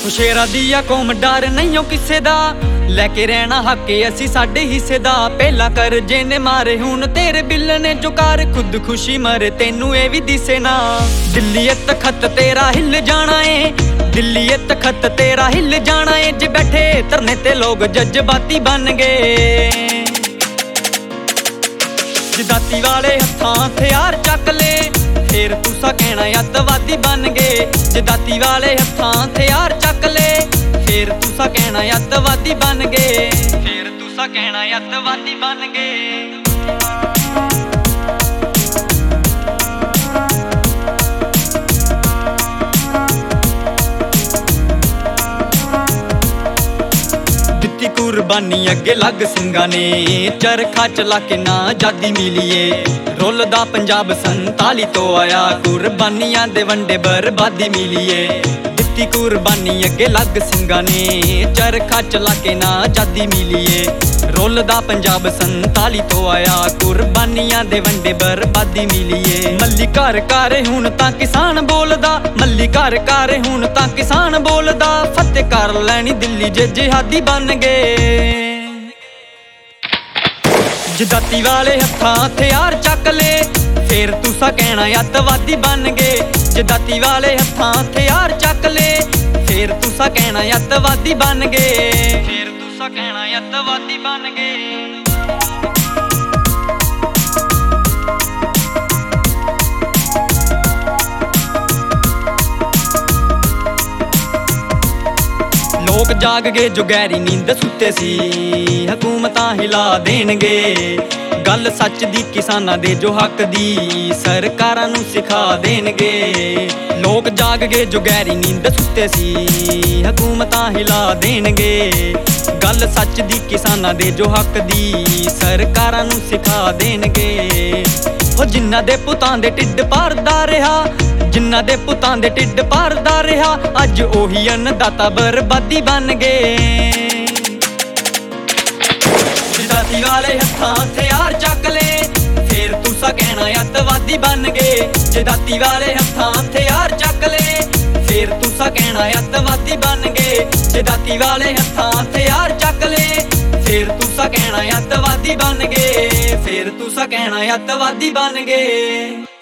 ਸ਼ੇਰਾਂ ਦੀ ਆ ਕੌਮ ਡਰ ਨਹੀਂ ਓ ਕਿਸੇ ਦਾ, ਲੈ ਕੇ ਰਹਿਣਾ ਹੱਕ ਅਸੀਂ ਸਾਡੇ ਹਿੱਸੇ ਦਾ। ਪਹਿਲਾਂ ਕਰਜ਼ੇ ਨੇ ਮਾਰੇ ਹੁਣ ਤੇਰੇ ਬਿੱਲ ਨੇ ਜੋ ਕਰ ਖੁਦਕੁਸ਼ੀ ਮਰੇ ਤੈਨੂੰ ਇਹ ਵੀ ਦਿਸੇ ਨਾ। ਦਿੱਲੀ ਤਖਤ ਤੇਰਾ ਹਿੱਲ ਜਾਣਾ ਏ, ਦਿੱਲੀ ਤਖਤ ਤੇਰਾ ਹਿੱਲ ਜਾਣਾ ਏ। ਜੇ ਬੈਠੇ ਧਰਨੇ ਤੇ ਲੋਕ ਜਜ਼ਬਾਤੀ ਬਣ ਗਏ, ਜਦਾਤੀ ਵਾਲੇ ਹੱਥਾਂ ਹਥਿਆਰ ਚੱਕ ਲੈ ਫੇਰ ਤੁਸਾਂ ਕਹਿਣਾ ਅੱਤਵਾਦੀ ਬਣ ਗਏ। ਜਦਾਤੀ ਵਾਲੇ ਹੱਥਾਂ ਹਥਿਆਰ ਚੱਕ ਲੈ ਫੇਰ ਤੁਸਾਂ ਕਹਿਣਾ ਅੱਤਵਾਦੀ ਬਣ ਗਏ, ਫੇਰ ਤੁਸਾਂ ਕਹਿਣਾ ਅੱਤਵਾਦੀ ਬਣ ਗਏ। ਦਿੱਤੀ ਕੁਰਬਾਨੀ ਅੱਗੇ ਲੱਗ ਸਿੰਘਾਂ ਨੇ, ਚਰਖਾ ਚਲਾ ਕੇ ਨਾ ਆਜ਼ਾਦੀ ਮਿਲੀਏ। ਰੁੱਲਦਾ ਪੰਜਾਬ 47 ਤੋਂ ਆਇਆ, ਕੁਰਬਾਨੀਆਂ ਦੇ ਵੰਡੇ ਬਰਬਾਦੀ ਮਿਲੀਏ। ਦਿੱਤੀ ਕੁਰਬਾਨੀ ਅੱਗੇ ਲੱਗ ਸਿੰਘਾਂ ਨੇ, ਚਰਖਾ ਚਲਾ ਕੇ ਨਾ ਆਜ਼ਾਦੀ ਮਿਲੀਏ। ਰੁੱਲਦਾ ਪੰਜਾਬ 47 ਤੋਂ ਆਇਆ, ਕੁਰਬਾਨੀਆਂ ਦੇ ਵੰਡੇ ਬਰਬਾਦੀ ਮਿਲੀਏ। ਮੱਲੀ ਘਰ ਘਰ ਹੁਣ ਤਾਂ ਕਿਸਾਨ ਬੋਲਦਾ, ਮੱਲੀ ਘਰ ਘਰ ਹੁਣ ਤਾਂ ਕਿਸਾਨ ਬੋਲਦਾ। ਫਤਿਹ ਕਰ ਲੈਣੀ ਦਿੱਲੀ ਜੇ ਜਿਹਾਦੀ ਬਣ ਗਏ। ਜਦਾਤੀ ਵਾਲੇ ਹੱਥਾਂ ਹਥਿਆਰ ਚੱਕ ਲੈ ਫੇਰ ਤੁਸਾਂ ਕਹਿਣਾ ਅੱਤਵਾਦੀ ਬਣ ਗਏ। ਜਦਾਤੀ ਵਾਲੇ ਹੱਥਾਂ ਹਥਿਆਰ ਚੱਕ ਲੈ ਫੇਰ ਤੁਸਾਂ ਕਹਿਣਾ ਅੱਤਵਾਦੀ ਬਣ ਗਏ, ਫੇਰ ਤੁਸਾਂ ਕਹਿਣਾ ਅੱਤਵਾਦੀ ਬਣ ਗਏ। ਲੋਕ ਜਾਗ ਗਏ ਜੋ ਗਹਿਰੀ ਨੀਂਦ ਸੁੱਤੇ ਸੀ, ਹਕੂਮਤਾਂ ਹਿਲਾ ਦੇਣਗੇ। ਗੱਲ ਸੱਚ ਦੀ ਕਿਸਾਨਾਂ ਦੇ ਜੋ ਹੱਕ ਦੀ, ਸਰਕਾਰਾਂ ਨੂੰ ਸਿਖਾ ਦੇਣਗੇ। ਲੋਕ ਜਾਗ ਗਏ ਜੋ ਗਹਿਰੀ ਨੀਂਦ ਸੁੱਤੇ ਸੀ, ਹਕੂਮਤਾਂ ਹਿਲਾ ਦੇਣਗੇ। ਗੱਲ ਸੱਚ ਦੀ ਕਿਸਾਨਾਂ ਦੇ ਜੋ ਹੱਕ ਦੀ, ਸਰਕਾਰਾਂ ਨੂੰ ਸਿਖਾ ਦੇਣਗੇ। ਉਹ ਜਿਨ੍ਹਾਂ ਦੇ ਪੁੱਤਾਂ ਦੇ ਢਿੱਡ ਭਰਦਾ ਰਿਹਾ, ਜਿਨ੍ਹਾਂ ਦੇ ਪੁੱਤਾਂ ਦੇ ਢਿੱਡ ਭਰਦਾ ਰਿਹਾ, ਅੱਜ ਉਹੀ ਅੰਨਦਾਤਾ ਬਰਬਾਦੀ ਬਣ ਗਏ। ਜਦਾਤੀ ਵਾਲੇ ਹੱਥਾਂ ਹਥਿਆਰ ਚੱਕ ਲੈ ਫੇਰ ਤੁਸਾਂ ਕਹਿਣਾ ਅੱਤਵਾਦੀ ਬਣ ਗਏ। ਜਦਾਤੀ ਵਾਲੇ ਹੱਥਾਂ ਹਥਿਆਰ ਚੱਕ ਲੈ ਫੇਰ ਤੁਸਾਂ ਕਹਿਣਾ ਅੱਤਵਾਦੀ ਬਣ ਗਏ। ਜਦਾਤੀ ਵਾਲੇ ਹੱਥਾਂ ਹਥਿਆਰ ਚੱਕ ਲੈ ਫੇਰ ਤੁਸਾਂ ਕਹਿਣਾ ਅੱਤਵਾਦੀ ਬਣ ਗਏ, ਫੇਰ ਤੁਸਾਂ ਕਹਿਣਾ ਅੱਤਵਾਦੀ ਬਣ ਗਏ।